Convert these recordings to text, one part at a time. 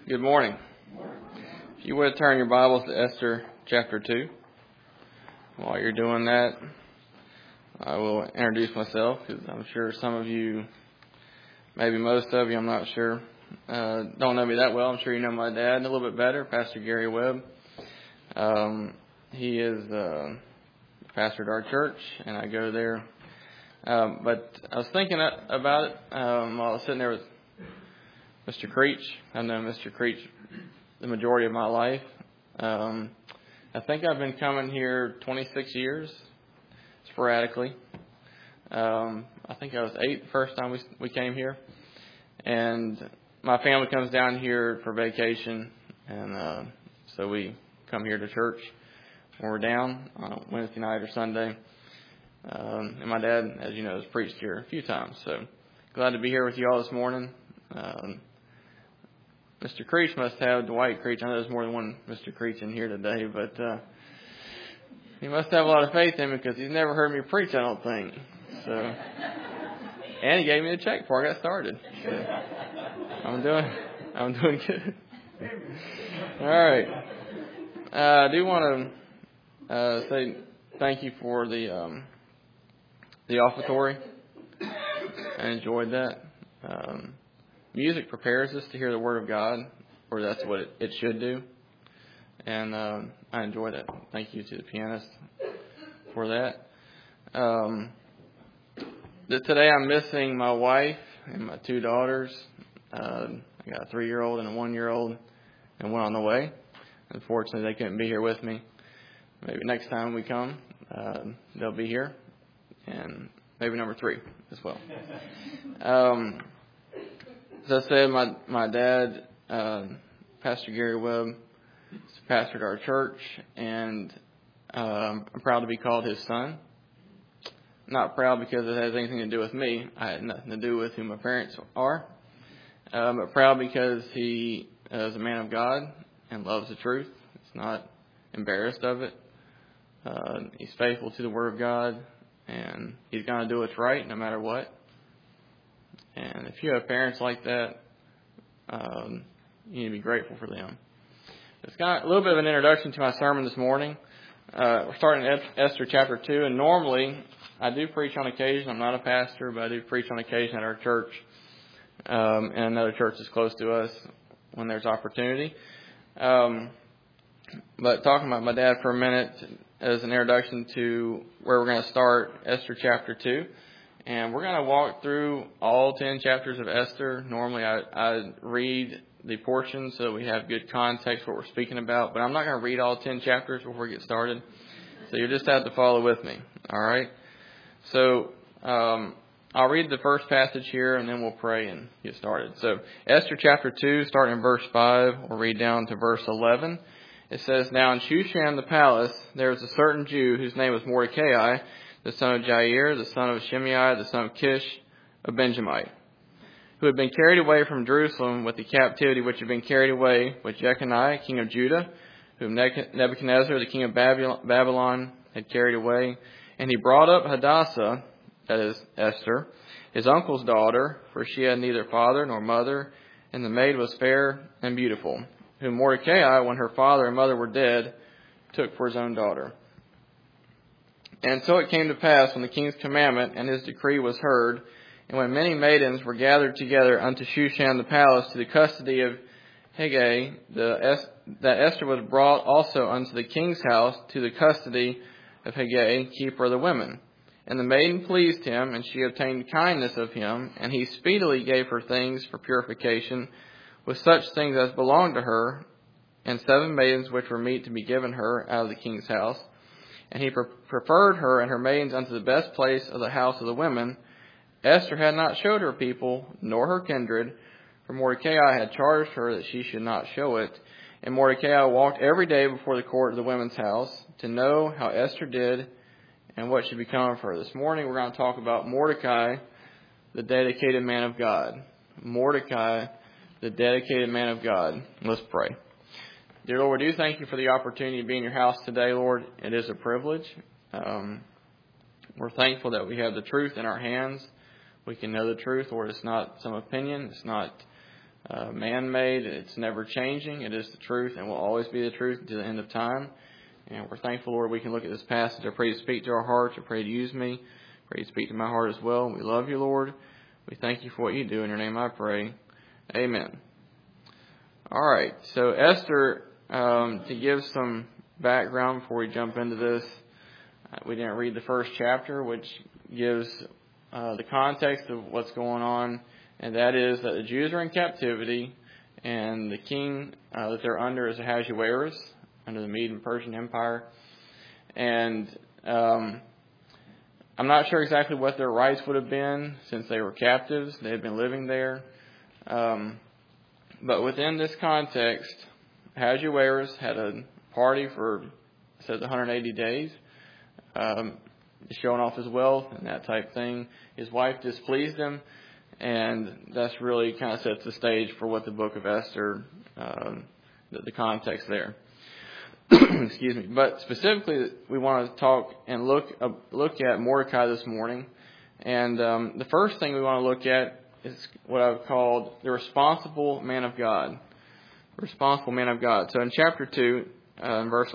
Good morning. If you would turn your Bibles to Esther chapter 2. While you're doing that, I will introduce myself because I'm sure some of you, maybe most of you, I'm not sure, don't know me that well. I'm sure you know my dad a little bit better, Pastor Gary Webb. He is pastor at our church, and I go there. But I was thinking about it while I was sitting there with Mr. Creech. I've known Mr. Creech the majority of my life. I think I've been coming here 26 years, sporadically. I think I was 8 the first time we came here. And my family comes down here for vacation, and so we come here to church when we're down on Wednesday night or Sunday. And my dad, as you know, has preached here a few times. So glad to be here with you all this morning. Mr. Creech must have Dwight Creech. I know there's more than one Mr. Creech in here today, but he must have a lot of faith in me because he's never heard me preach, I don't think. So, and he gave me a check before I got started. So I'm doing good. All right. I do want to say thank you for the offertory. I enjoyed that. Music prepares us to hear the Word of God, or that's what it should do. And I enjoyed it. Thank you to the pianist for that. Today I'm missing my wife and my 2 daughters. I got a 3-year-old and a 1-year-old, and one on the way. Unfortunately, they couldn't be here with me. Maybe next time we come, they'll be here. And maybe number 3 as well. As I said, my dad, Pastor Gary Webb, is pastor at our church, and I'm proud to be called his son. Not proud because it has anything to do with me. I had nothing to do with who my parents are. But proud because he is a man of God and loves the truth. He's not embarrassed of it. He's faithful to the Word of God, and he's going to do what's right no matter what. And if you have parents like that, you need to be grateful for them. It's got a little bit of an introduction to my sermon this morning. We're starting at Esther chapter 2, and normally I do preach on occasion. I'm not a pastor, but I do preach on occasion at our church, and another church is close to us when there's opportunity. But talking about my dad for a minute as an introduction to where we're going to start, Esther chapter 2. And we're going to walk through all 10 chapters of Esther. Normally I read the portions so we have good context for what we're speaking about. But I'm not going to read all 10 chapters before we get started. So you just have to follow with me. All right? So I'll read the first passage here and then we'll pray and get started. So Esther chapter 2, starting in verse 5, we'll read down to verse 11. It says, "Now in Shushan the palace there was a certain Jew whose name was Mordecai, the son of Jair, the son of Shimei, the son of Kish, a Benjamite, who had been carried away from Jerusalem with the captivity which had been carried away with Jeconiah, king of Judah, whom Nebuchadnezzar, the king of Babylon, had carried away. And he brought up Hadassah, that is Esther, his uncle's daughter, for she had neither father nor mother, and the maid was fair and beautiful, whom Mordecai, when her father and mother were dead, took for his own daughter. And so it came to pass, when the king's commandment and his decree was heard, and when many maidens were gathered together unto Shushan the palace to the custody of Hegai, that Esther was brought also unto the king's house to the custody of Hegai, keeper of the women. And the maiden pleased him, and she obtained kindness of him, and he speedily gave her things for purification, with such things as belonged to her, and 7 maidens which were meet to be given her out of the king's house. And he preferred her and her maidens unto the best place of the house of the women. Esther had not showed her people, nor her kindred, for Mordecai had charged her that she should not show it. And Mordecai walked every day before the court of the women's house, to know how Esther did, and what should become of her. This morning we're going to talk about Mordecai, the dedicated man of God. Mordecai, the dedicated man of God. Let's pray. Dear Lord, we do thank you for the opportunity to be in your house today, Lord. It is a privilege. We're thankful that we have the truth in our hands. We can know the truth, Lord. It's not some opinion. It's not man-made. It's never changing. It is the truth and will always be the truth to the end of time. And we're thankful, Lord, we can look at this passage. I pray you speak to our hearts. I pray you use me. I pray you speak to my heart as well. We love you, Lord. We thank you for what you do. In your name I pray. Amen. All right. So Esther, to give some background before we jump into this, we didn't read the first chapter, which gives the context of what's going on, and that is that the Jews are in captivity, and the king that they're under is Ahasuerus, under the Mede and Persian Empire. And I'm not sure exactly what their rights would have been since they were captives. They had been living there. But within this context, Ahasuerus had a party for, it says, 180 days. Showing off his wealth and that type thing. His wife displeased him, and that's really kind of sets the stage for what the book of Esther, the context there. Excuse me. But specifically, we want to talk and look at Mordecai this morning. And the first thing we want to look at is what I've called the responsible man of God. The responsible man of God. So in chapter 2, in verse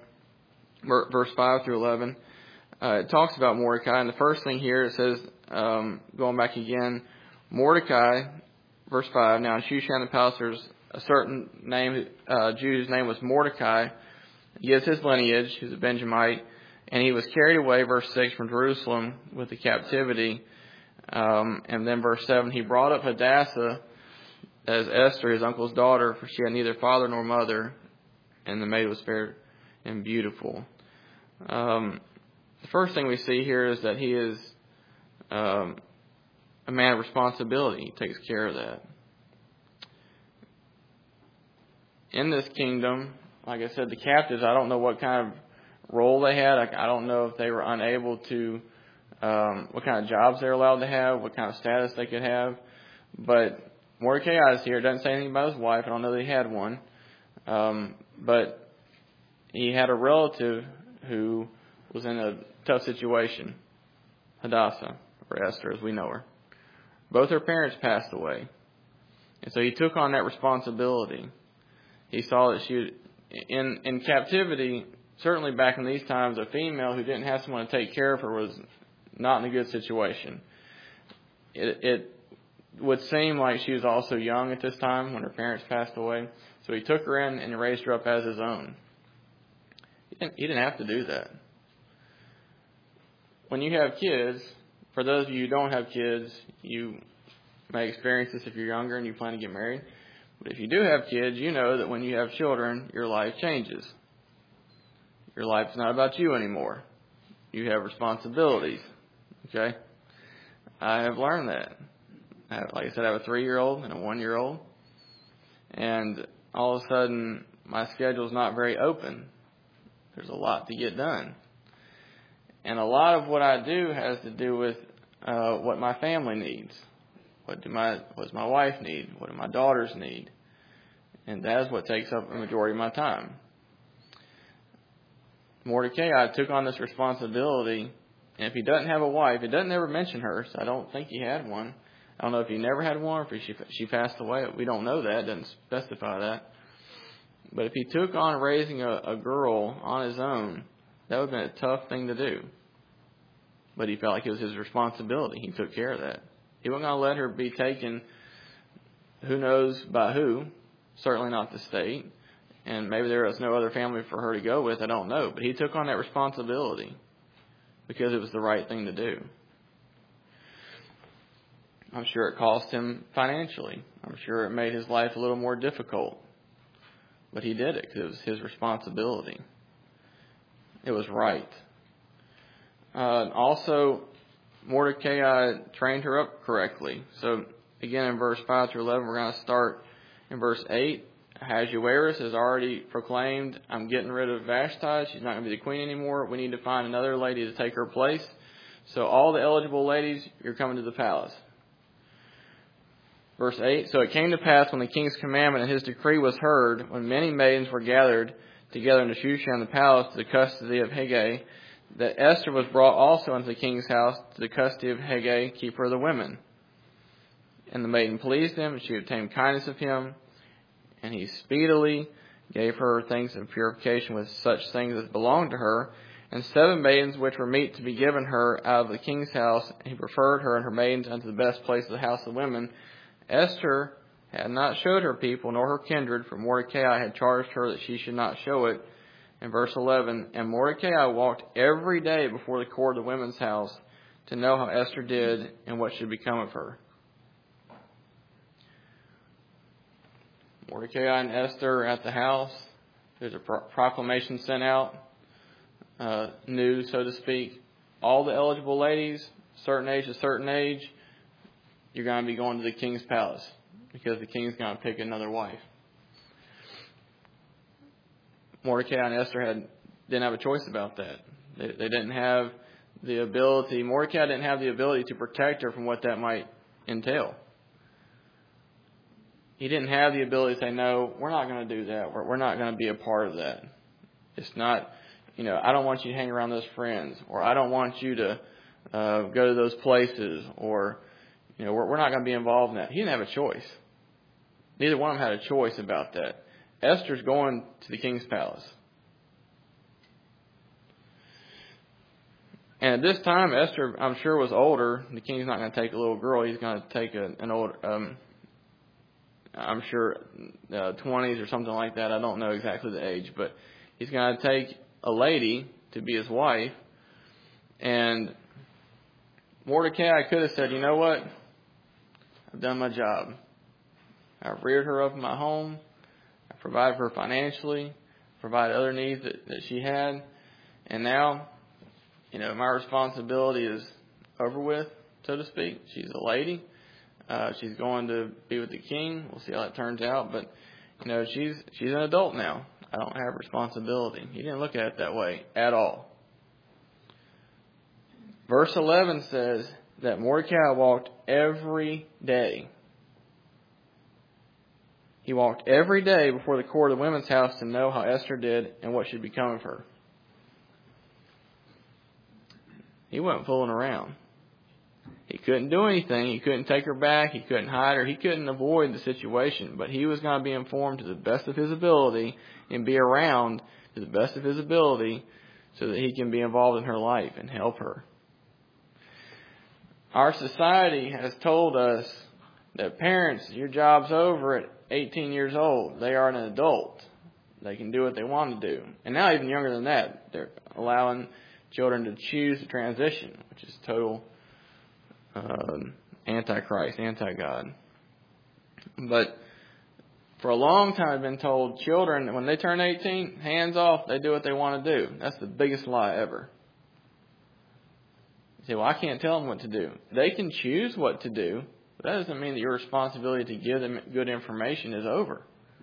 5 through 11, it talks about Mordecai, and the first thing here it says, going back again, Mordecai, verse 5, now in Shushan the palace there's a certain Jew's name was Mordecai. He is his lineage, he's a Benjamite, and he was carried away, verse 6, from Jerusalem with the captivity. And then verse 7, he brought up Hadassah as Esther, his uncle's daughter, for she had neither father nor mother, and the maid was fair and beautiful. The first thing we see here is that he is a man of responsibility. He takes care of that. In this kingdom, like I said, the captives, I don't know what kind of role they had. I don't know if they were unable to, what kind of jobs they're allowed to have, what kind of status they could have. But Mordecai is here. It doesn't say anything about his wife. I don't know that he had one. But he had a relative who was in a tough situation, Hadassah, or Esther as we know her. Both her parents passed away. And so he took on that responsibility. He saw that she, in captivity, certainly back in these times, a female who didn't have someone to take care of her was not in a good situation. It would seem like she was also young at this time when her parents passed away. So he took her in and raised her up as his own. He didn't have to do that. When you have kids, for those of you who don't have kids, you may experience this if you're younger and you plan to get married. But if you do have kids, you know that when you have children, your life changes. Your life's not about you anymore. You have responsibilities. Okay? I have learned that. Like I said, I have a 3-year-old and a 1-year-old. And all of a sudden, my schedule's not very open. There's a lot to get done. And a lot of what I do has to do with what my family needs. What does my wife need? What do my daughters need? And that is what takes up a majority of my time. Mordecai took on this responsibility. And if he doesn't have a wife, it doesn't ever mention her, so I don't think he had one. I don't know if he never had one or if she passed away. We don't know that. It doesn't specify that. But if he took on raising a girl on his own, that would have been a tough thing to do. But he felt like it was his responsibility. He took care of that. He wasn't going to let her be taken who knows by who. Certainly not the state. And maybe there was no other family for her to go with. I don't know. But he took on that responsibility because it was the right thing to do. I'm sure it cost him financially. I'm sure it made his life a little more difficult. But he did it because it was his responsibility. It was right. Also, Mordecai trained her up correctly. So, again, in verse 5 through 11, we're going to start in verse 8. Ahasuerus has already proclaimed, I'm getting rid of Vashti. She's not going to be the queen anymore. We need to find another lady to take her place. So all the eligible ladies, you're coming to the palace. Verse 8, so it came to pass when the king's commandment and his decree was heard, when many maidens were gathered together into Shushan the palace to the custody of Hegai, that Esther was brought also into the king's house to the custody of Hegai, keeper of the women. And the maiden pleased him, and she obtained kindness of him. And he speedily gave her things of purification with such things as belonged to her, and 7 maidens which were meet to be given her out of the king's house. And he preferred her and her maidens unto the best place of the house of women. Esther had not showed her people nor her kindred, for Mordecai had charged her that she should not show it. In verse 11, and Mordecai walked every day before the court of the women's house to know how Esther did and what should become of her. Mordecai and Esther at the house. There's a proclamation sent out, news, so to speak. All the eligible ladies, certain age to certain age, you're going to be going to the king's palace because the king's going to pick another wife. Mordecai and Esther didn't have a choice about that. They didn't have the ability. Mordecai didn't have the ability to protect her from what that might entail. He didn't have the ability to say, no, we're not going to do that. We're not going to be a part of that. It's not, I don't want you to hang around those friends, or I don't want you to go to those places, or, we're not going to be involved in that. He didn't have a choice. Neither one of them had a choice about that. Esther's going to the king's palace. And at this time, Esther, I'm sure, was older. The king's not going to take a little girl. He's going to take an old, I'm sure, 20s or something like that. I don't know exactly the age, but he's going to take a lady to be his wife. And Mordecai could have said, you know what? I've done my job. I've reared her up in my home. I've provided for her financially, provided other needs that she had. And now, my responsibility is over with, so to speak. She's a lady. She's going to be with the king. We'll see how that turns out. But, she's an adult now. I don't have responsibility. He didn't look at it that way at all. Verse 11 says that Mordecai walked every day. He walked every day before the court of the women's house to know how Esther did and what should become of her. He wasn't fooling around. He couldn't do anything. He couldn't take her back. He couldn't hide her. He couldn't avoid the situation. But he was going to be informed to the best of his ability and be around to the best of his ability so that he can be involved in her life and help her. Our society has told us that parents, your job's over at 18 years old. They are an adult. They can do what they want to do. And now even younger than that, they're allowing children to choose the transition, which is total antichrist, anti-God. But for a long time I've been told children, when they turn 18, hands off, they do what they want to do. That's the biggest lie ever. You say, well, I can't tell them what to do. They can choose what to do, but that doesn't mean that your responsibility to give them good information is over.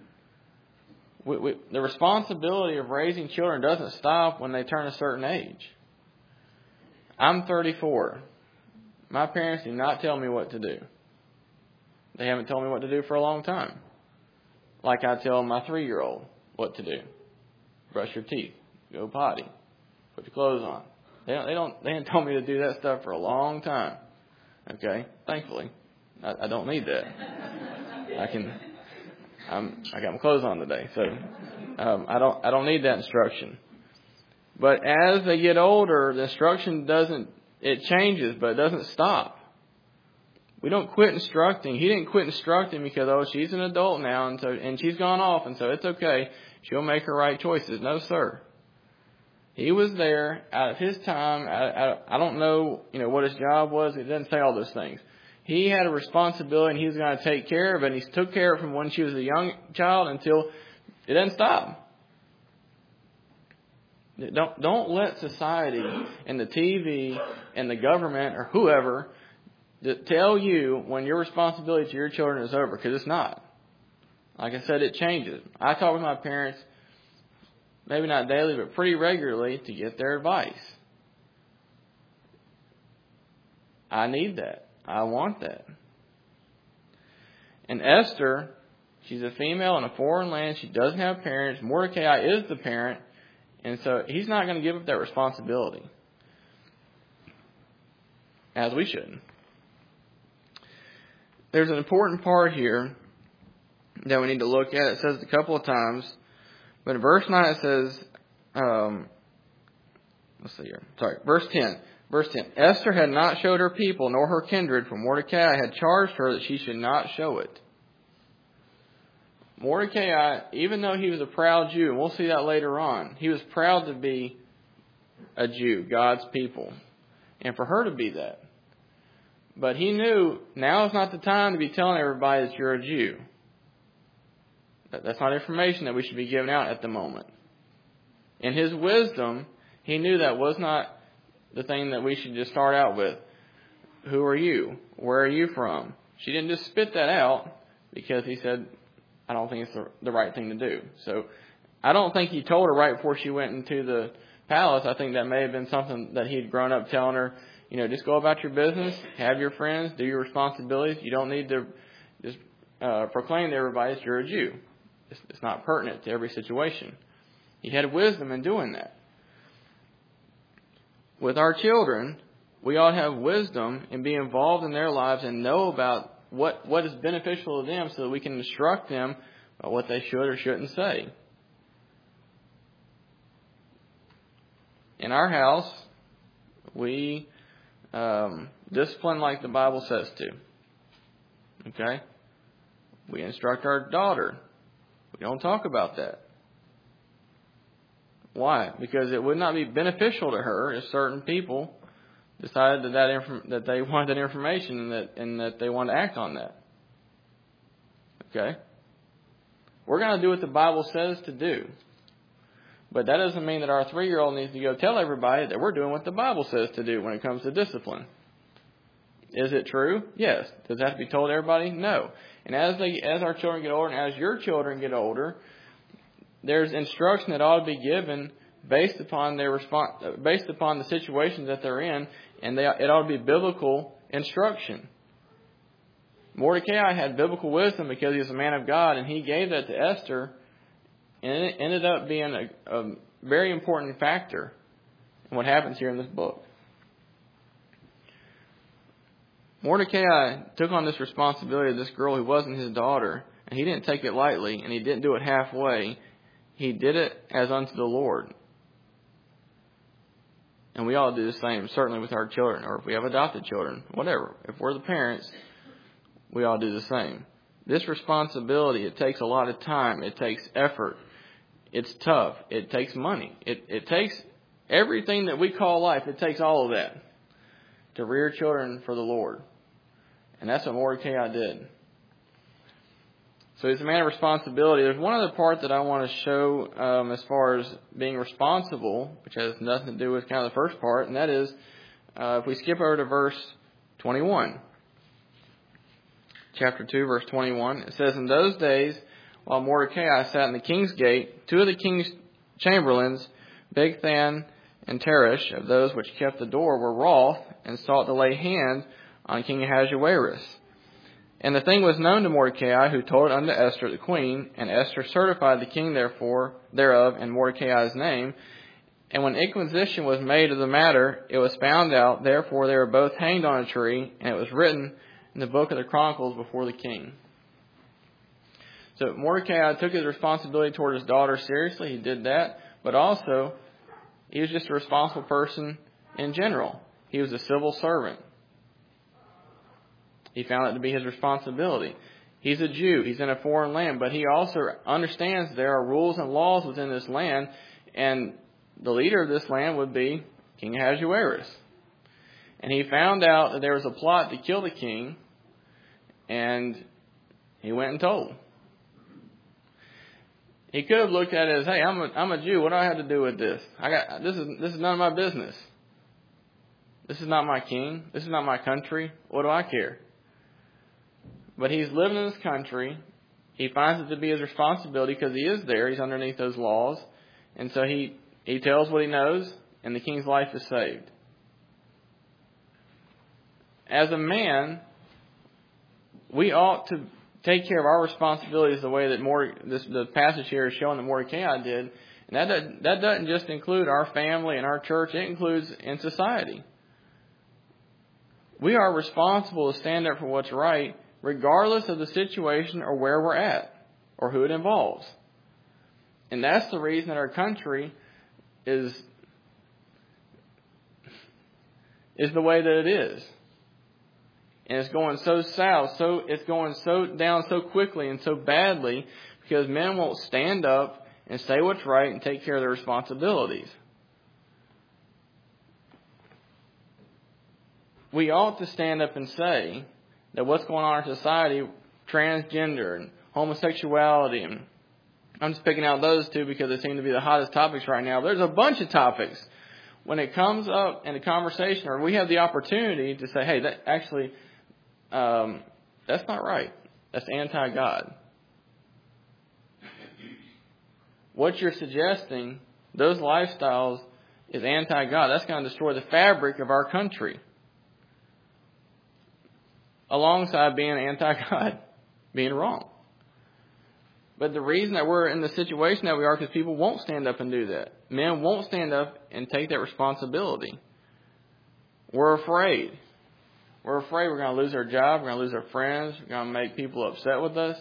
The responsibility of raising children doesn't stop when they turn a certain age. I'm 34. My parents do not tell me what to do. They haven't told me what to do for a long time. Like I tell my 3-year-old what to do. Brush your teeth. Go potty. Put your clothes on. They haven't told me to do that stuff for a long time. Okay? Thankfully. I don't need that. I got my clothes on today, so I don't need that instruction. But as they get older, the instruction it changes, but it doesn't stop. We don't quit instructing. He didn't quit instructing because, she's an adult now, and she's gone off, and so it's okay. She'll make her right choices. No, sir. He was there out of his time. I don't know, what his job was. It doesn't say all those things. He had a responsibility, and he was going to take care of it. And he took care of it from when she was a young child until it doesn't stop. Don't let society and the TV and the government or whoever tell you when your responsibility to your children is over, because it's not. Like I said, it changes. I talk with my parents, maybe not daily, but pretty regularly to get their advice. I need that. I want that. And Esther, she's a female in a foreign land. She doesn't have parents. Mordecai is the parent. And so he's not going to give up that responsibility. As we shouldn't. there's an important part here that we need to look at. It says it a couple of times, but in verse 9 it says, let's see here. Sorry, verse 10. Verse 10. Esther had not showed her people nor her kindred, for Mordecai had charged her that she should not show it. Mordecai, even though he was a proud Jew, and we'll see that later on, he was proud to be a Jew, God's people, and for her to be that. But he knew now is not the time to be telling everybody that you're a Jew. That's not information that we should be giving out at the moment. In his wisdom, he knew that was not the thing that we should just start out with. Who are you? Where are you from? She didn't just spit that out because he said, I don't think it's the right thing to do. So I don't think he told her right before she went into the palace. I think that may have been something that he'd grown up telling her, just go about your business, have your friends, do your responsibilities. You don't need to just proclaim to everybody that you're a Jew. It's not pertinent to every situation. He had wisdom in doing that. With our children, we ought to have wisdom and be involved in their lives and know about what is beneficial to them so that we can instruct them about what they should or shouldn't say. In our house, we discipline like the Bible says to. Okay? We instruct our daughter. We don't talk about that. Why? Because it would not be beneficial to her if certain people decided that they wanted that information and that they wanted to act on that. Okay? We're going to do what the Bible says to do. But that doesn't mean that our 3-year-old needs to go tell everybody that we're doing what the Bible says to do when it comes to discipline. Is it true? Yes. Does that have to be told to everybody? No. And as our children get older and as your children get older, there's instruction that ought to be given based upon the situations that they're in, and it ought to be biblical instruction. Mordecai had biblical wisdom because he was a man of God, and he gave that to Esther, and it ended up being a very important factor in what happens here in this book. Mordecai took on this responsibility of this girl who wasn't his daughter, and he didn't take it lightly, and he didn't do it halfway. He did it as unto the Lord. And we all do the same, certainly with our children, or if we have adopted children, whatever. If we're the parents, we all do the same. This responsibility, it takes a lot of time. It takes effort. It's tough. It takes money. It takes everything that we call life. It takes all of that to rear children for the Lord. And that's what Mordecai did. So he's a man of responsibility. There's one other part that I want to show as far as being responsible, which has nothing to do with kind of the first part, and that is if we skip over to verse 21. Chapter 2, verse 21. It says, In those days, while Mordecai sat in the king's gate, 2 of the king's chamberlains, Bigthan and Teresh, of those which kept the door, were wroth and sought to lay hand on King Ahasuerus. And the thing was known to Mordecai, who told it unto Esther the queen, and Esther certified the king thereof in Mordecai's name. And when inquisition was made of the matter, it was found out, therefore they were both hanged on a tree, and it was written in the book of the Chronicles before the king. So Mordecai took his responsibility toward his daughter seriously. He did that. But also, he was just a responsible person in general. He was a civil servant. He found it to be his responsibility. He's a Jew. He's in a foreign land. But he also understands there are rules and laws within this land. And the leader of this land would be King Ahasuerus. And he found out that there was a plot to kill the king. And he went and told. He could have looked at it as, hey, I'm a Jew. What do I have to do with this? This is none of my business. This is not my king. This is not my country. What do I care? But he's living in this country. He finds it to be his responsibility because he is there. He's underneath those laws. And so he tells what he knows, and the king's life is saved. As a man, we ought to take care of our responsibilities the way that the passage here is showing that Mordecai did. And that doesn't just include our family and our church. It includes in society. We are responsible to stand up for what's right regardless of the situation or where we're at or who it involves. And that's the reason that our country is the way that it is. And it's going so south, it's going so down so quickly and so badly because men won't stand up and say what's right and take care of their responsibilities. We ought to stand up and say that what's going on in our society, transgender and homosexuality, and I'm just picking out those two because they seem to be the hottest topics right now. There's a bunch of topics. When it comes up in a conversation or we have the opportunity to say, hey, that actually, that's not right. That's anti-God. What you're suggesting, those lifestyles, is anti-God. That's going to destroy the fabric of our country. Alongside being anti-God, being wrong. But the reason that we're in the situation that we are is because people won't stand up and do that. Men won't stand up and take that responsibility. We're afraid. We're afraid we're going to lose our job, we're going to lose our friends, we're going to make people upset with us.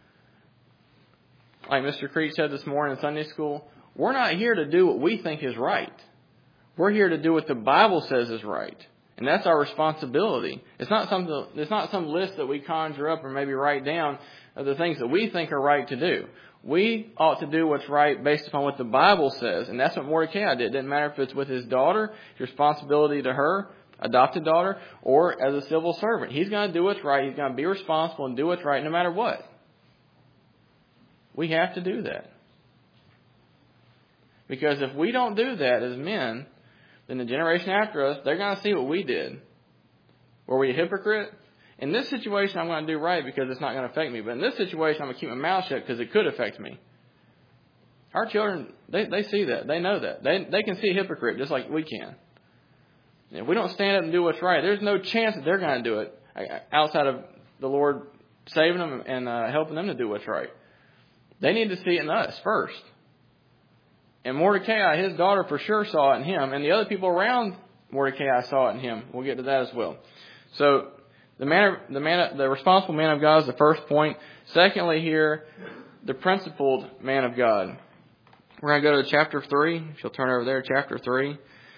Like Mr. Creech said this morning in Sunday school, we're not here to do what we think is right. We're here to do what the Bible says is right. And that's our responsibility. It's not some list that we conjure up or maybe write down of the things that we think are right to do. We ought to do what's right based upon what the Bible says. And that's what Mordecai did. It didn't matter if it's with his daughter, his responsibility to her, adopted daughter, or as a civil servant. He's going to do what's right. He's going to be responsible and do what's right no matter what. We have to do that. Because if we don't do that as men, then the generation after us, they're going to see what we did. Were we a hypocrite? In this situation, I'm going to do right because it's not going to affect me. But in this situation, I'm going to keep my mouth shut because it could affect me. Our children, they see that. They know that. They can see a hypocrite just like we can. If we don't stand up and do what's right, there's no chance that they're going to do it outside of the Lord saving them and helping them to do what's right. They need to see it in us first. And Mordecai, his daughter, for sure saw it in him. And the other people around Mordecai saw it in him. We'll get to that as well. So the responsible man of God is the first point. Secondly here, the principled man of God. We're going to go to chapter 3. If you'll turn over there, chapter 3.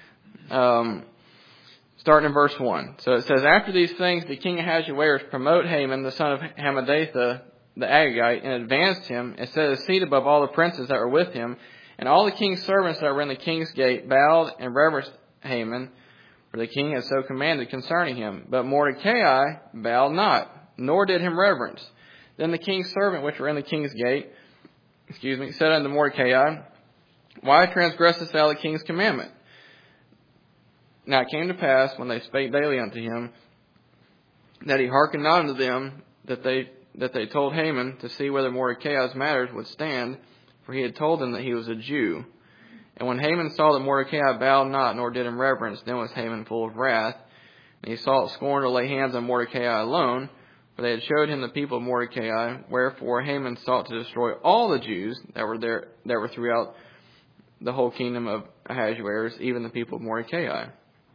Starting in verse 1. So it says, after these things, the king Ahasuerus promoted Haman, the son of Hammedatha, the Agagite, and advanced him, and set his seat above all the princes that were with him. And all the king's servants that were in the king's gate bowed and reverenced Haman, for the king had so commanded concerning him. But Mordecai bowed not, nor did him reverence. Then the king's servant which were in the king's gate, said unto Mordecai, why transgressest thou the king's commandment? Now it came to pass, when they spake daily unto him, that he hearkened not unto them, that they told Haman to see whether Mordecai's matters would stand, for he had told them that he was a Jew. And when Haman saw that Mordecai bowed not, nor did him reverence, then was Haman full of wrath. And he sought scorn to lay hands on Mordecai alone, for they had showed him the people of Mordecai. Wherefore Haman sought to destroy all the Jews that were throughout the whole kingdom of Ahasuerus, even the people of Mordecai.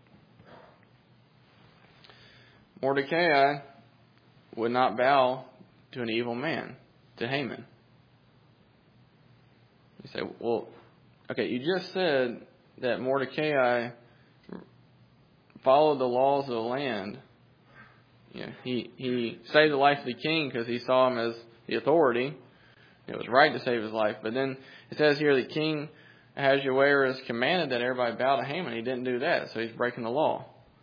Mordecai would not bow to an evil man, to Haman. You say, well, okay, you just said that Mordecai followed the laws of the land. You know, he saved the life of the king because he saw him as the authority. It was right to save his life. But then it says here that King Ahasuerus commanded that everybody bow to Haman. He didn't do that, so he's breaking the law.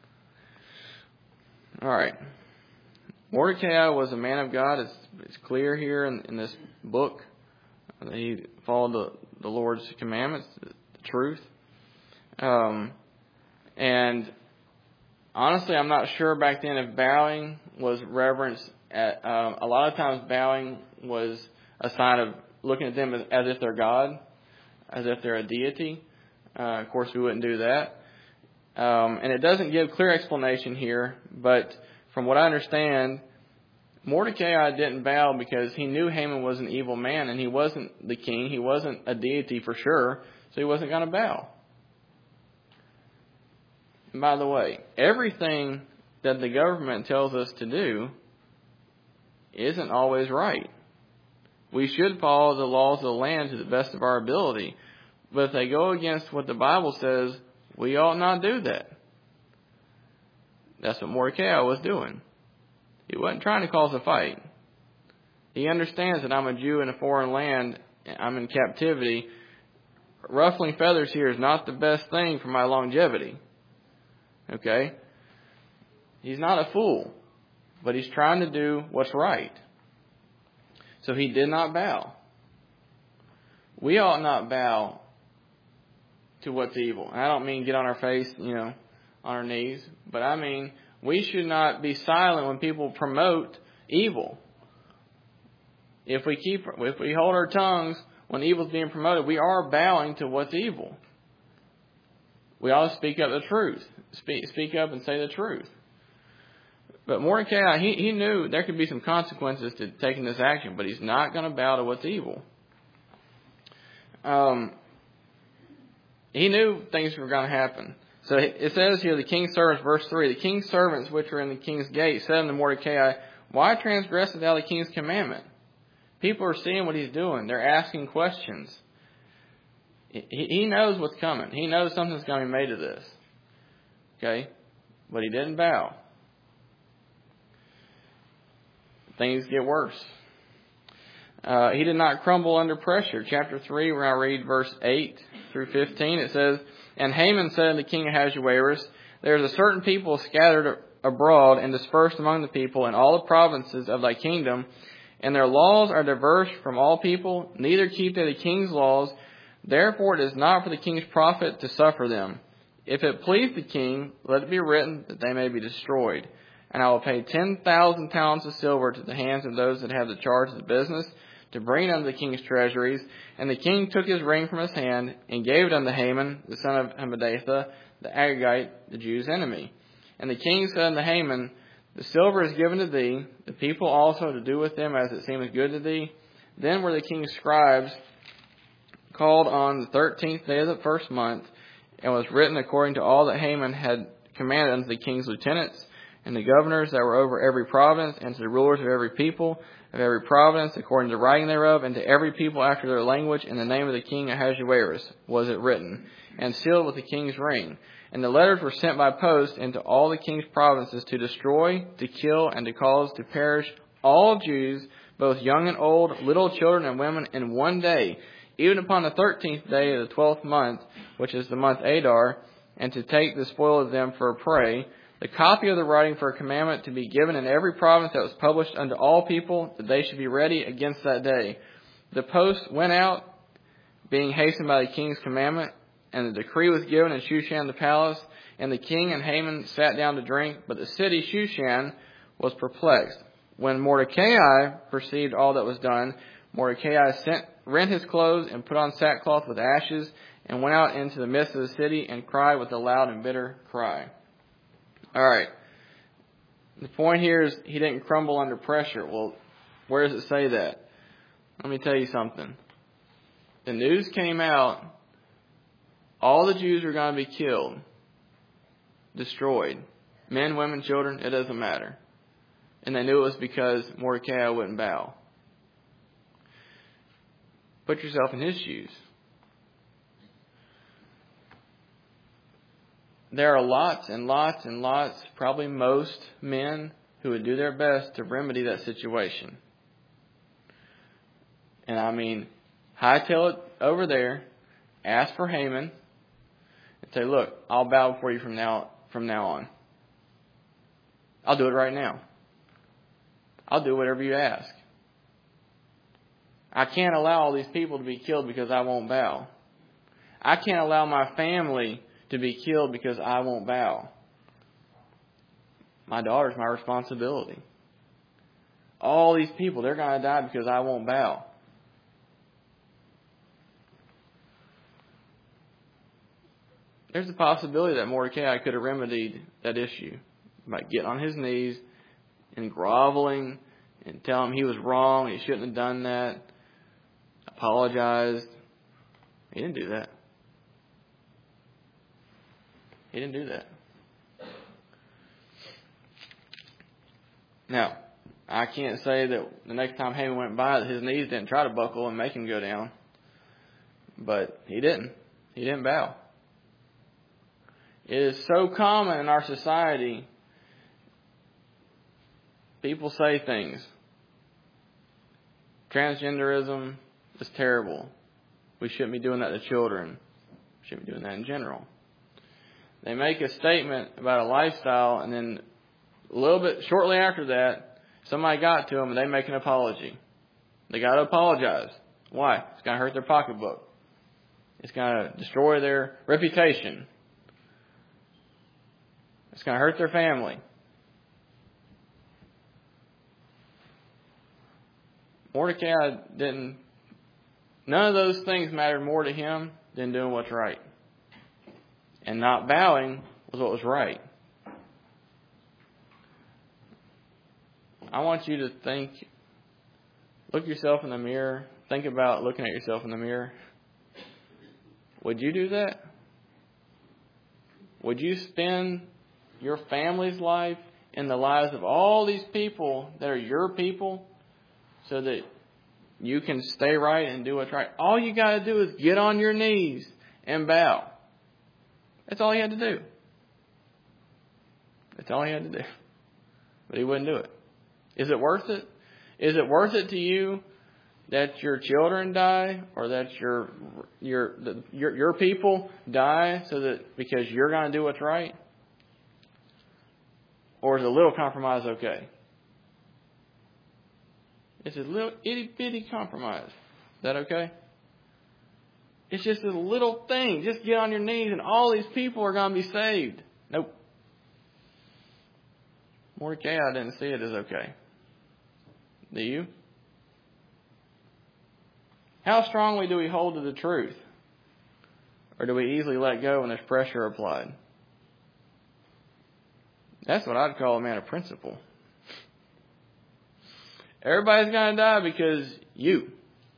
All right. Mordecai was a man of God. It's clear here in this book that he followed the Lord's commandments, the truth. And honestly, I'm not sure back then if bowing was reverence. A lot of times bowing was a sign of looking at them as if they're God, as if they're a deity. Of course, we wouldn't do that. And it doesn't give clear explanation here, but from what I understand, Mordecai didn't bow because he knew Haman was an evil man and he wasn't the king. He wasn't a deity for sure, so he wasn't going to bow. And by the way, everything that the government tells us to do, isn't always right. We should follow the laws of the land to the best of our ability. But if they go against what the Bible says, we ought not do that. That's what Mordecai was doing. He wasn't trying to cause a fight. He understands that I'm a Jew in a foreign land. I'm in captivity. Ruffling feathers here is not the best thing for my longevity. Okay? He's not a fool, but he's trying to do what's right. So he did not bow. We ought not bow to what's evil. And I don't mean get on our face, on our knees, but I mean we should not be silent when people promote evil. If we hold our tongues when evil is being promoted, we are bowing to what's evil. We ought to speak up the truth. Speak up and say the truth. But Mordecai, he knew there could be some consequences to taking this action, but he's not going to bow to what's evil. He knew things were going to happen. So it says here, the king's servants, verse 3, the king's servants which were in the king's gate said unto Mordecai, why transgressest thou the king's commandment? People are seeing what he's doing. They're asking questions. He knows what's coming. He knows something's going to be made of this. Okay? But he didn't bow. Things get worse. He did not crumble under pressure. Chapter 3, where I read verse 8 through 15, it says, and Haman said unto King Ahasuerus, there is a certain people scattered abroad and dispersed among the people in all the provinces of thy kingdom, and their laws are diverse from all people, neither keep they the king's laws. Therefore it is not for the king's profit to suffer them. If it please the king, let it be written that they may be destroyed. And I will pay 10,000 talents of silver to the hands of those that have the charge of the business, to bring unto the king's treasuries. And the king took his ring from his hand, and gave it unto Haman, the son of Hammedatha, the Agagite, the Jews' enemy. And the king said unto Haman, the silver is given to thee, the people also to do with them as it seemeth good to thee. Then were the king's scribes called on the 13th day of the first month, and was written according to all that Haman had commanded unto the king's lieutenants, and the governors that were over every province, and to the rulers of every people, of every province, according to the writing thereof, and to every people after their language, in the name of the king Ahasuerus was it written, and sealed with the king's ring. And the letters were sent by post into all the king's provinces to destroy, to kill, and to cause to perish all Jews, both young and old, little children and women, in one day, even upon the 13th day of the 12th month, which is the month Adar, and to take the spoil of them for a prey, the copy of the writing for a commandment to be given in every province that was published unto all people, that they should be ready against that day. The post went out, being hastened by the king's commandment, and the decree was given in Shushan the palace, and the king and Haman sat down to drink, but the city Shushan was perplexed. When Mordecai perceived all that was done, Mordecai rent his clothes and put on sackcloth with ashes, and went out into the midst of the city and cried with a loud and bitter cry. All right. The point here is he didn't crumble under pressure. Well, where does it say that? Let me tell you something. The news came out. All the Jews were going to be killed, destroyed. Men, women, children, it doesn't matter. And they knew it was because Mordecai wouldn't bow. Put yourself in his shoes. There are lots and lots and lots, probably most men who would do their best to remedy that situation. And I mean, hightail it over there, ask for Haman, and say, look, I'll bow before you from now on. I'll do it right now. I'll do whatever you ask. I can't allow all these people to be killed because I won't bow. I can't allow my family to be killed because I won't bow. My daughter's my responsibility. All these people, they're going to die because I won't bow. There's a possibility that Mordecai could have remedied that issue by getting on his knees and groveling and telling him he was wrong, he shouldn't have done that, apologized. He didn't do that. He didn't do that. Now, I can't say that the next time Haman went by that his knees didn't try to buckle and make him go down. But he didn't. He didn't bow. It is so common in our society. People say things. Transgenderism is terrible. We shouldn't be doing that to children. We shouldn't be doing that in general. They make a statement about a lifestyle, and then a little bit shortly after that, somebody got to them and they make an apology. They got to apologize. Why? It's going to hurt their pocketbook. It's going to destroy their reputation. It's going to hurt their family. Mordecai didn't. None of those things mattered more to him than doing what's right. And not bowing was what was right. I want you to think, look yourself in the mirror, think about looking at yourself in the mirror. Would you do that? Would you spend your family's life and the lives of all these people that are your people so that you can stay right and do what's right? All you got to do is get on your knees and bow. That's all he had to do. That's all he had to do. But he wouldn't do it. Is it worth it? Is it worth it to you that your children die, or that your people die so that because you're going to do what's right? Or is a little compromise okay? It's a little itty bitty compromise. Is that okay? It's just a little thing. Just get on your knees and all these people are going to be saved. Nope. Mordecai didn't see it as okay. Do you? How strongly do we hold to the truth? Or do we easily let go when there's pressure applied? That's what I'd call a man of principle. Everybody's going to die because you.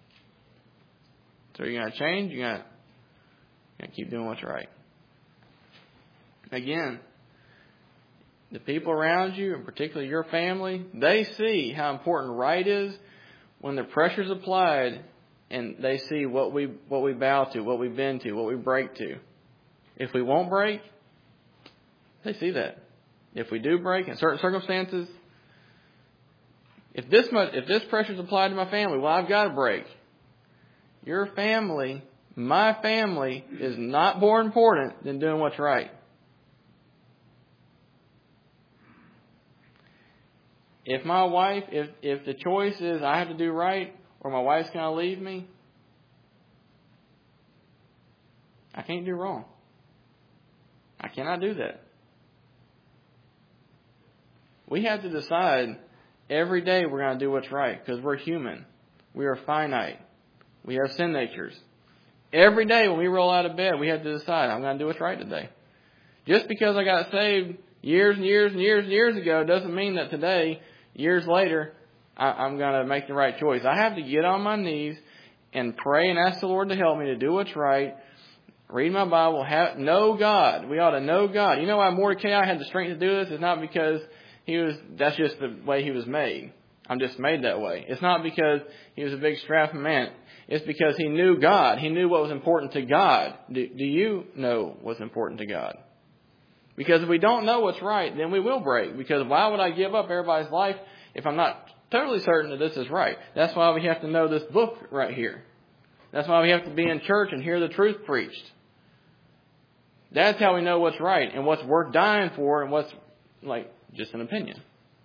So you're going to change. You're going to keep doing what's right. Again, the people around you, and particularly your family, they see how important right is when the pressure's applied, and they see what we bow to, what we bend to, what we break to. If we won't break, they see that. If we do break in certain circumstances, if this pressure's applied to my family, well, I've got to break. Your family, my family, is not more important than doing what's right. If my wife, if the choice is I have to do right or my wife's going to leave me, I can't do wrong. I cannot do that. We have to decide every day we're going to do what's right because we're human. We are finite. We have sin natures. Every day when we roll out of bed, we have to decide, I'm going to do what's right today. Just because I got saved years and years and years and years ago doesn't mean that today, years later, I'm going to make the right choice. I have to get on my knees and pray and ask the Lord to help me to do what's right. Read my Bible. Know God. We ought to know God. You know why Mordecai had the strength to do this? It's not because that's just the way he was made. I'm just made that way. It's not because he was a big strapping man. It's because he knew God. He knew what was important to God. Do you know what's important to God? Because if we don't know what's right, then we will break. Because why would I give up everybody's life if I'm not totally certain that this is right? That's why we have to know this book right here. That's why we have to be in church and hear the truth preached. That's how we know what's right and what's worth dying for and what's like just an opinion.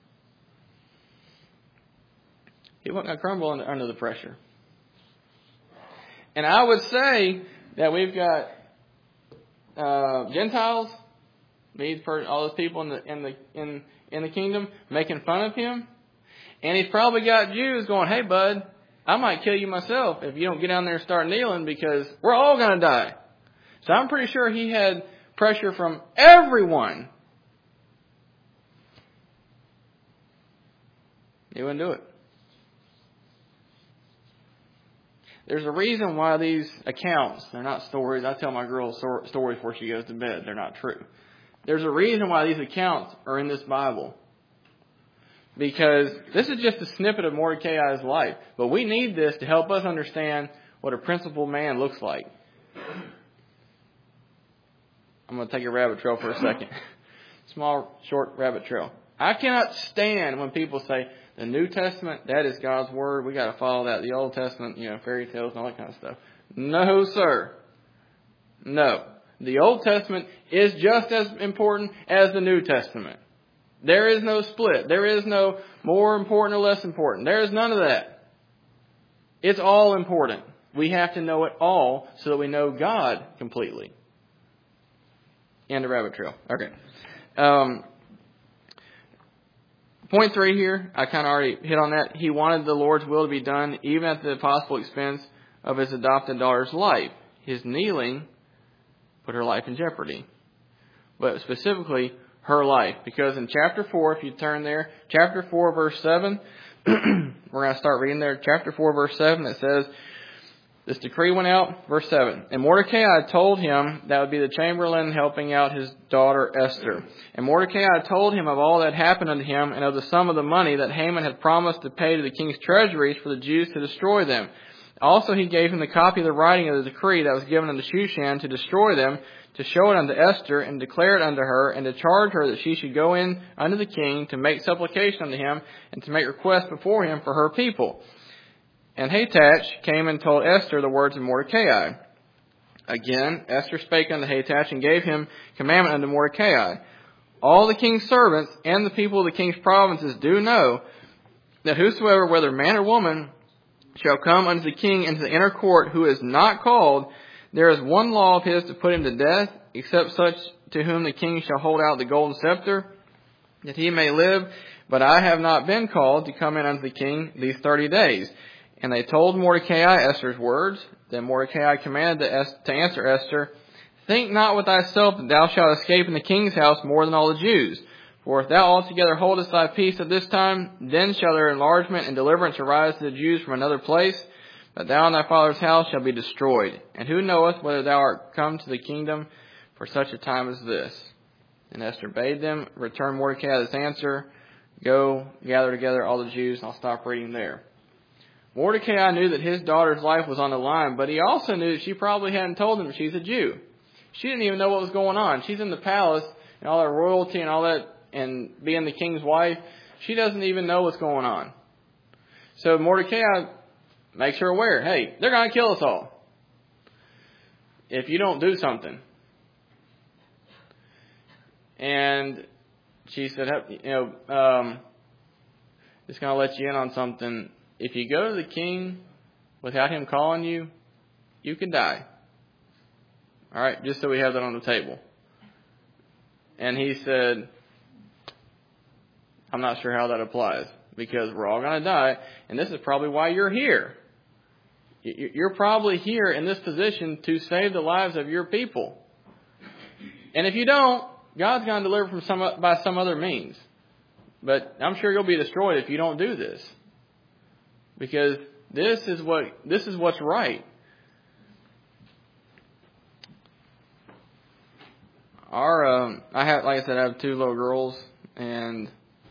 He wasn't going to crumble under the pressure. And I would say that we've got Gentiles, all those people in the kingdom making fun of him, and he's probably got Jews going, "Hey, bud, I might kill you myself if you don't get down there and start kneeling because we're all going to die." So I'm pretty sure he had pressure from everyone. He wouldn't do it. There's a reason why these accounts, they're not stories. I tell my girl stories before she goes to bed. They're not true. There's a reason why these accounts are in this Bible. because this is just a snippet of Mordecai's life. But we need this to help us understand what a principled man looks like. I'm going to take a rabbit trail for a second. Small, short rabbit trail. I cannot stand when people say, the New Testament, that is God's Word. We got to follow that. The Old Testament, fairy tales and all that kind of stuff. No, sir. No. The Old Testament is just as important as the New Testament. There is no split. There is no more important or less important. There is none of that. It's all important. We have to know it all so that we know God completely. End of rabbit trail. Okay. Point 3 here, I kind of already hit on that. He wanted the Lord's will to be done even at the possible expense of his adopted daughter's life. His kneeling put her life in jeopardy. But specifically, her life. Because in chapter 4, if you turn there, chapter 4, verse 7, we're going to start reading there. Chapter 4, verse 7, it says, this decree went out, verse 7. And Mordecai told him that would be the chamberlain helping out his daughter Esther. And Mordecai told him of all that happened unto him and of the sum of the money that Haman had promised to pay to the king's treasuries for the Jews to destroy them. Also he gave him the copy of the writing of the decree that was given unto Shushan to destroy them, to show it unto Esther, and declare it unto her, and to charge her that she should go in unto the king to make supplication unto him, and to make request before him for her people. And Hatach came and told Esther the words of Mordecai. Again, Esther spake unto Hatach and gave him commandment unto Mordecai. All the king's servants and the people of the king's provinces do know that whosoever, whether man or woman, shall come unto the king into the inner court who is not called, there is one law of his to put him to death, except such to whom the king shall hold out the golden scepter, that he may live. But I have not been called to come in unto the king these 30 days. And they told Mordecai Esther's words. Then Mordecai commanded to answer Esther, think not with thyself that thou shalt escape in the king's house more than all the Jews. For if thou altogether holdest thy peace at this time, then shall their enlargement and deliverance arise to the Jews from another place. But thou and thy father's house shall be destroyed. And who knoweth whether thou art come to the kingdom for such a time as this? And Esther bade them return Mordecai this answer, go gather together all the Jews. And I'll stop reading there. Mordecai knew that his daughter's life was on the line, but he also knew that she probably hadn't told him that she's a Jew. She didn't even know what was going on. She's in the palace and all that royalty and all that, and being the king's wife, she doesn't even know what's going on. So Mordecai makes her aware, hey, they're going to kill us all if you don't do something. And she said, just going to let you in on something. If you go to the king without him calling you, you can die. All right, just so we have that on the table. And he said, I'm not sure how that applies, because we're all going to die, and this is probably why you're here. You're probably here in this position to save the lives of your people. And if you don't, God's going to deliver by some other means. But I'm sure you'll be destroyed if you don't do this. Because this is what's right. I have 2 little girls, and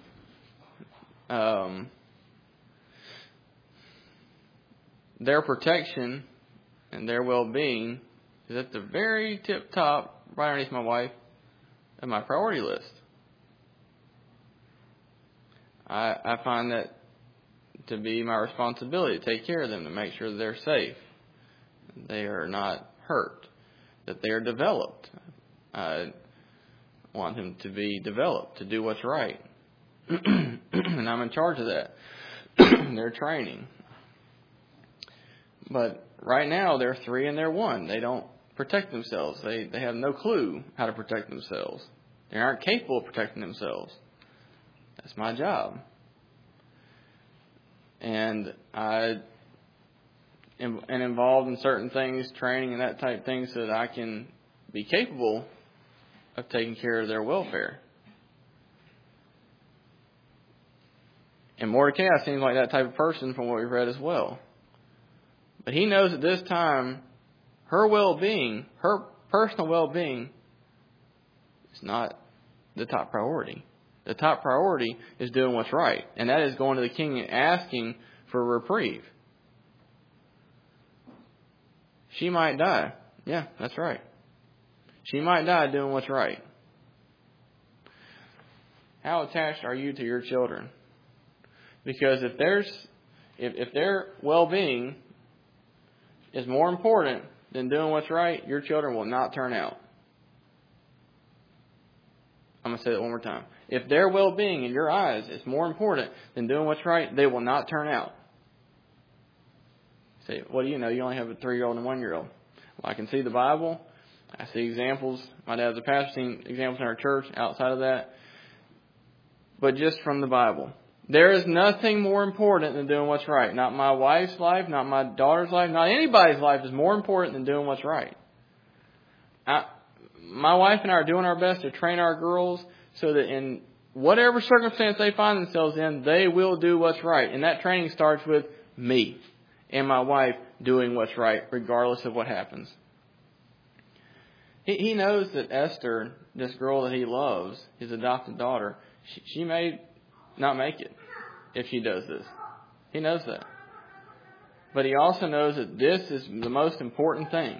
their protection and their well-being is at the very tip top, right underneath my wife, of my priority list. I find that to be my responsibility to take care of them, to make sure that they're safe, they are not hurt, that they are developed. I want them to be developed, to do what's right. And I'm in charge of that. Their training. But right now, they're 3 and they're 1. They don't protect themselves. They have no clue how to protect themselves. They aren't capable of protecting themselves. That's my job. And I am involved in certain things, training and that type of thing, so that I can be capable of taking care of their welfare. And Mordecai seems like that type of person from what we've read as well. But he knows at this time, her well-being, her personal well-being, is not the top priority. The top priority is doing what's right. And that is going to the king and asking for a reprieve. She might die. Yeah, that's right. She might die doing what's right. How attached are you to your children? Because if their well-being is more important than doing what's right, your children will not turn out. I'm going to say that one more time. If their well-being in your eyes is more important than doing what's right, they will not turn out. Say, what do you know? You only have a 3-year-old and a 1-year-old. Well, I can see the Bible. I see examples. My dad's a pastor, seen examples in our church outside of that. But just from the Bible. There is nothing more important than doing what's right. Not my wife's life, not my daughter's life, not anybody's life is more important than doing what's right. My wife and I are doing our best to train our girls so that in whatever circumstance they find themselves in, they will do what's right. And that training starts with me and my wife doing what's right, regardless of what happens. He knows that Esther, this girl that he loves, his adopted daughter, she may not make it if she does this. He knows that. But he also knows that this is the most important thing.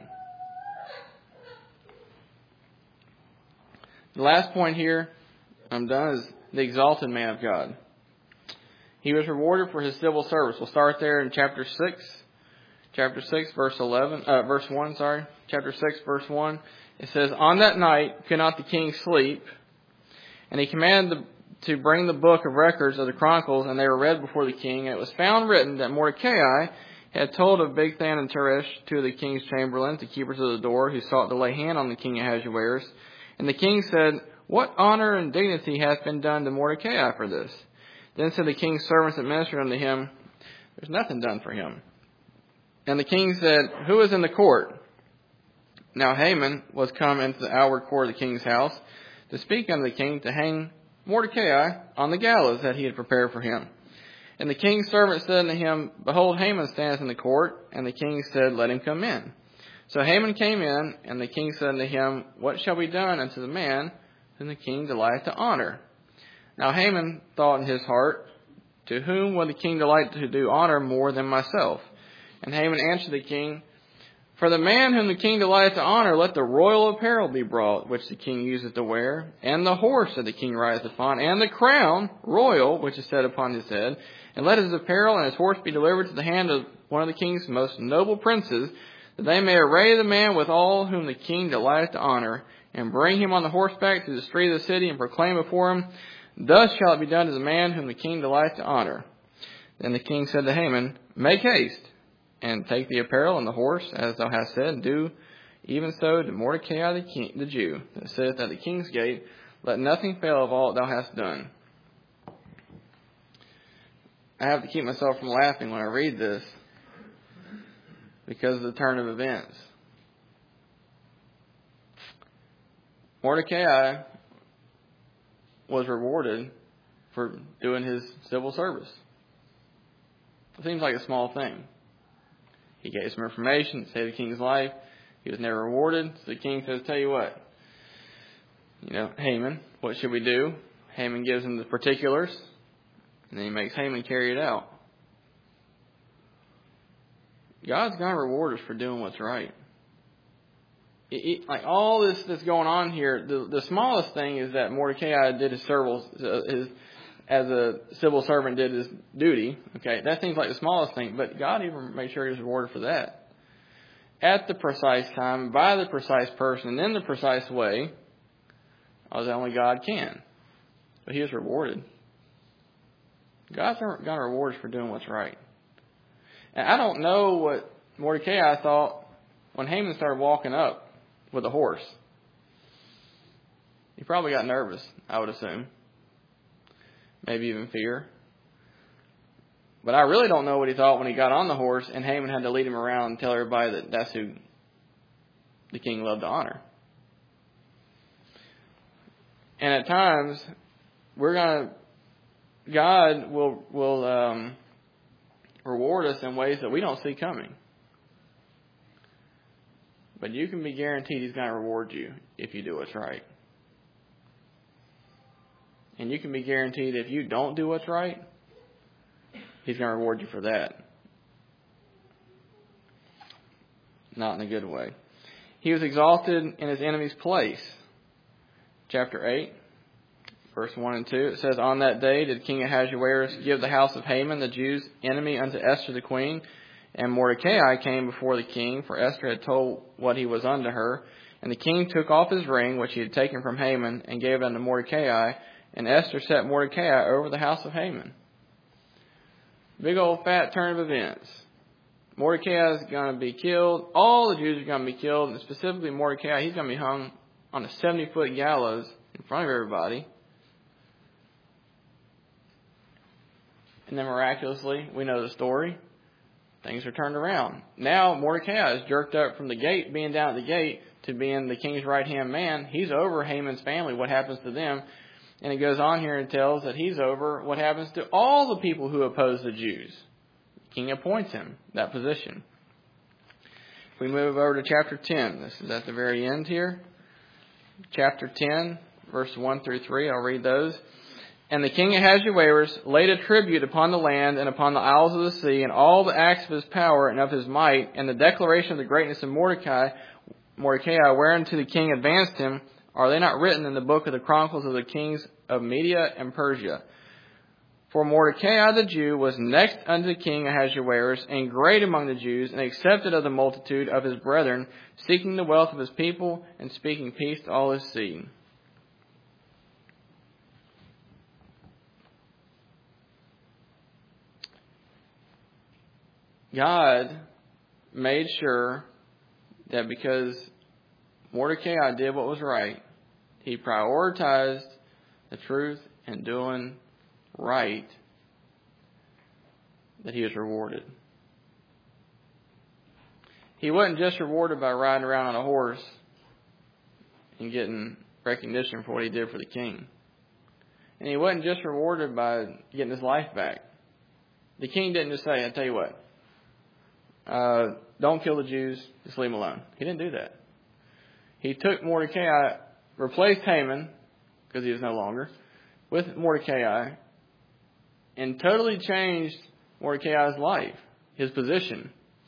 The last point here, I'm done, is the exalted man of God. He was rewarded for his civil service. We'll start there in chapter 6. Chapter 6, verse 1. Chapter 6, verse 1. It says, "On that night could not the king sleep, and he commanded to bring the book of records of the Chronicles, and they were read before the king. And it was found written that Mordecai had told of Bigthan and Teresh, two of the king's chamberlains, the keepers of the door, who sought to lay hand on the king Ahasuerus. And the king said, What honor and dignity hath been done to Mordecai for this? Then said the king's servants that ministered unto him, There's nothing done for him. And the king said, Who is in the court? Now Haman was come into the outward court of the king's house to speak unto the king to hang Mordecai on the gallows that he had prepared for him. And the king's servant said unto him, Behold, Haman stands in the court. And the king said, Let him come in. So Haman came in, and the king said unto him, What shall be done unto the man whom the king delighteth to honor? Now Haman thought in his heart, To whom would the king delight to do honor more than myself? And Haman answered the king, For the man whom the king delighteth to honor, let the royal apparel be brought, which the king useth to wear, and the horse that the king rideth upon, and the crown royal, which is set upon his head. And let his apparel and his horse be delivered to the hand of one of the king's most noble princes, that they may array the man with all whom the king delighteth to honor, and bring him on the horseback to the street of the city, and proclaim before him, Thus shall it be done to the man whom the king delighteth to honor. Then the king said to Haman, Make haste, and take the apparel and the horse, as thou hast said, and do even so to Mordecai the Jew, that sitteth at the king's gate. Let nothing fail of all that thou hast done. I have to keep myself from laughing when I read this, because of the turn of events. Mordecai was rewarded for doing his civil service. It seems like a small thing. He gave some information, saved the king's life. He was never rewarded. So the king says, Tell you what, Haman, what should we do? Haman gives him the particulars, and then he makes Haman carry it out. God's going to reward us for doing what's right. Like all this that's going on here, the smallest thing is that Mordecai did his as a civil servant did his duty. Okay, that seems like the smallest thing, but God even made sure he was rewarded for that. At the precise time, by the precise person, and in the precise way, as only God can. But he was rewarded. God's going to reward us for doing what's right. And I don't know what Mordecai thought when Haman started walking up with a horse. He probably got nervous, I would assume. Maybe even fear. But I really don't know what he thought when he got on the horse and Haman had to lead him around and tell everybody that that's who the king loved to honor. And at times, God will reward us in ways that we don't see coming. But you can be guaranteed he's going to reward you if you do what's right. And you can be guaranteed if you don't do what's right, He's going to reward you for that. Not in a good way. He was exalted in his enemy's place. Chapter 8, verse 1 and 2. It says, On that day did King Ahasuerus give the house of Haman, the Jews' enemy, unto Esther the queen. And Mordecai came before the king, for Esther had told what he was unto her. And the king took off his ring, which he had taken from Haman, and gave it unto Mordecai. And Esther set Mordecai over the house of Haman. Big old fat turn of events. Mordecai is going to be killed. All the Jews are going to be killed. And specifically Mordecai, he's going to be hung on a 70-foot gallows in front of everybody. And then miraculously, we know the story. Things are turned around. Now Mordecai is jerked up from the gate, being down at the gate, to being the king's right-hand man. He's over Haman's family, what happens to them. And it goes on here and tells that he's over what happens to all the people who oppose the Jews. The king appoints him that position. If we move over to chapter 10, this is at the very end here. Chapter 10, verse 1 through 3, I'll read those. And the king Ahasuerus laid a tribute upon the land and upon the isles of the sea, and all the acts of his power and of his might, and the declaration of the greatness of Mordecai, whereunto the king advanced him, are they not written in the book of the Chronicles of the kings of Media and Persia? For Mordecai the Jew was next unto King Ahasuerus, and great among the Jews, and accepted of the multitude of his brethren, seeking the wealth of his people, and speaking peace to all his seed. God made sure that because Mordecai did what was right, he prioritized the truth and doing right, that he was rewarded. He wasn't just rewarded by riding around on a horse and getting recognition for what he did for the king. And he wasn't just rewarded by getting his life back. The king didn't just say, I tell you what, don't kill the Jews, just leave them alone. He didn't do that. He took Mordecai, replaced Haman, because he was no longer, with Mordecai, and totally changed Mordecai's life, his position.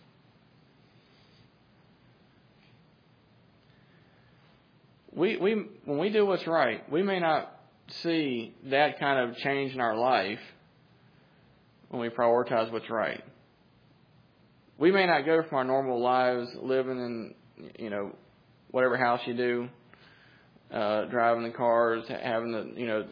When we do what's right, we may not see that kind of change in our life when we prioritize what's right. We may not go from our normal lives living in, whatever house you do, driving the cars, having the,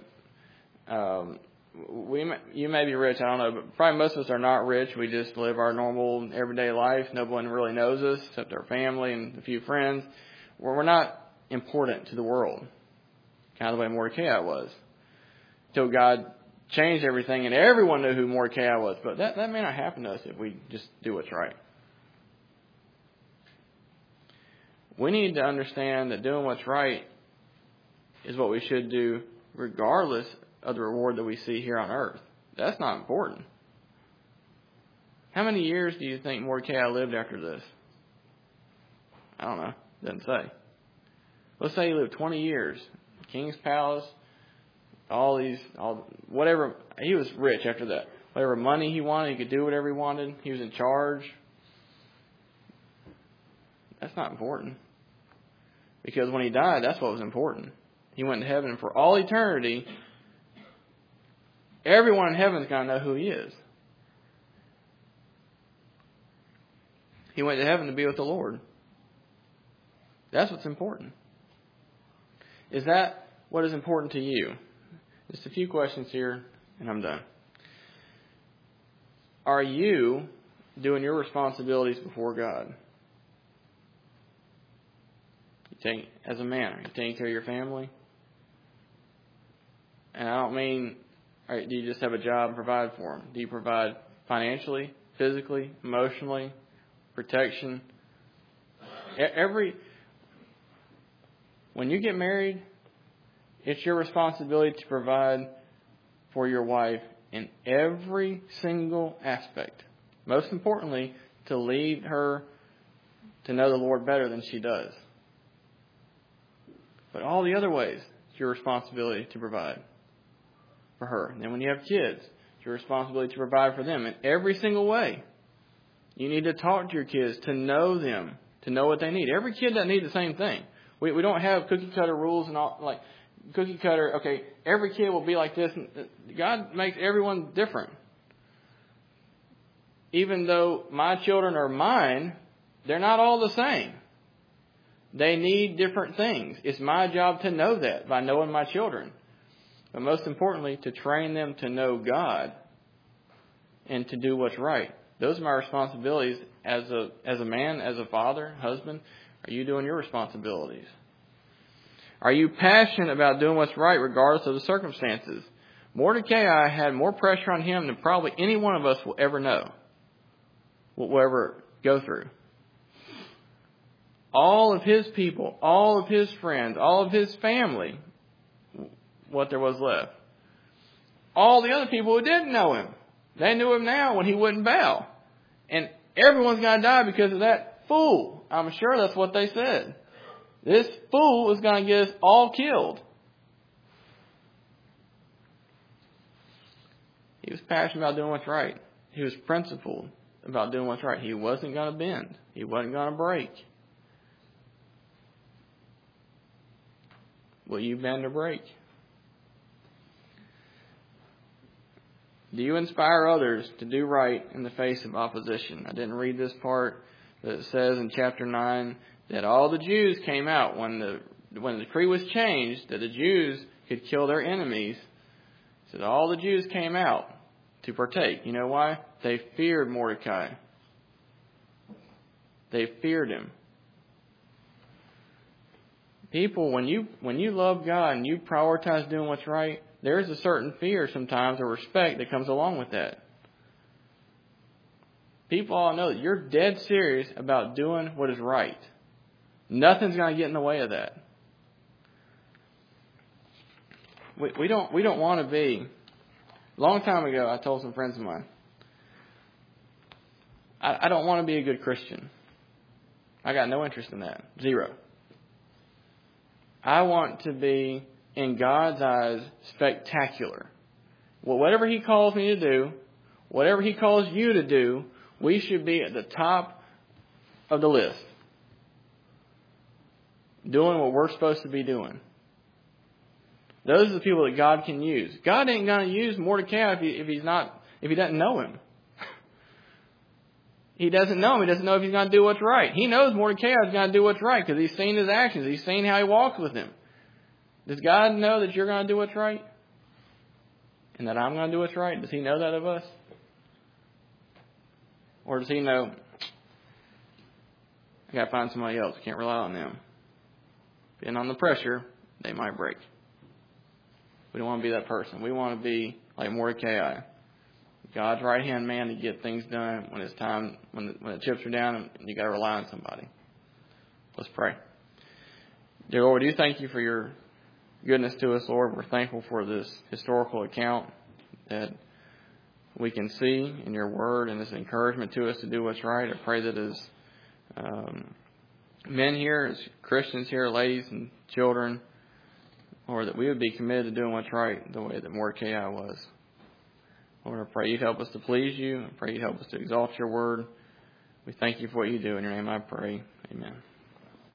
you may be rich, I don't know, but probably most of us are not rich. We just live our normal everyday life. No one really knows us except our family and a few friends. We're not important to the world, kind of the way Mordecai was, until God changed everything and everyone knew who Mordecai was. But that may not happen to us if we just do what's right. We need to understand that doing what's right is what we should do regardless of the reward that we see here on earth. That's not important. How many years do you think Mordecai lived after this? I don't know. Doesn't say. Let's say he lived 20 years. King's palace, whatever. He was rich after that. Whatever money he wanted, he could do whatever he wanted. He was in charge. That's not important. Because when he died, that's what was important. He went to heaven, and for all eternity, everyone in heaven is going to know who he is. He went to heaven to be with the Lord. That's what's important. Is that what is important to you? Just a few questions here, and I'm done. Are you doing your responsibilities before God? As a man, are you taking care of your family? And I don't mean, do you just have a job and provide for them? Do you provide financially, physically, emotionally, protection? When you get married, it's your responsibility to provide for your wife in every single aspect. Most importantly, to lead her to know the Lord better than she does. But all the other ways, it's your responsibility to provide. for her. And then when you have kids, it's your responsibility to provide for them in every single way. You need to talk to your kids, to know them, to know what they need. Every kid doesn't need the same thing. We don't have cookie cutter rules and all, like cookie cutter, okay, every kid will be like this. God makes everyone different. Even though my children are mine, they're not all the same. They need different things. It's my job to know that by knowing my children. But most importantly, to train them to know God and to do what's right. Those are my responsibilities as a man, as a father, husband. Are you doing your responsibilities? Are you passionate about doing what's right regardless of the circumstances? Mordecai had more pressure on him than probably any one of us will ever know, will ever go through. All of his people, all of his friends, all of his family, what there was left. All the other people who didn't know him, they knew him now when he wouldn't bow. And everyone's going to die because of that fool. I'm sure that's what they said. This fool is going to get us all killed. He was passionate about doing what's right. He was principled about doing what's right. He wasn't going to bend. He wasn't going to break. Will you bend or break? Do you inspire others to do right in the face of opposition? I didn't read this part, but it says in chapter 9 that all the Jews came out when the decree was changed that the Jews could kill their enemies. It says all the Jews came out to partake. You know why? They feared Mordecai. They feared him. People, when you love God and you prioritize doing what's right, there is a certain fear sometimes or respect that comes along with that. People all know that you're dead serious about doing what is right. Nothing's going to get in the way of that. We don't want to be. A long time ago, I told some friends of mine, I don't want to be a good Christian. I got no interest in that. Zero. I want to be, in God's eyes, spectacular. Well, whatever He calls me to do, whatever He calls you to do, we should be at the top of the list. Doing what we're supposed to be doing. Those are the people that God can use. God ain't going to use Mordecai if he doesn't know him. He doesn't know him. He doesn't know if he's going to do what's right. He knows Mordecai is going to do what's right because he's seen his actions. He's seen how he walks with him. Does God know that you're going to do what's right? And that I'm going to do what's right? Does He know that of us? Or does He know, I got to find somebody else. Can't rely on them. Being on the pressure, they might break. We don't want to be that person. We want to be like Mordecai, God's right-hand man to get things done when it's time, when the chips are down and you got to rely on somebody. Let's pray. Dear Lord, we do thank You for Your goodness to us, Lord. We're thankful for this historical account that we can see in Your Word and this encouragement to us to do what's right. I pray that as men here, as Christians here, ladies and children, Lord, that we would be committed to doing what's right the way that Mordecai was. Lord, I pray You'd help us to please You. I pray You'd help us to exalt Your Word. We thank You for what You do. In Your name I pray. Amen.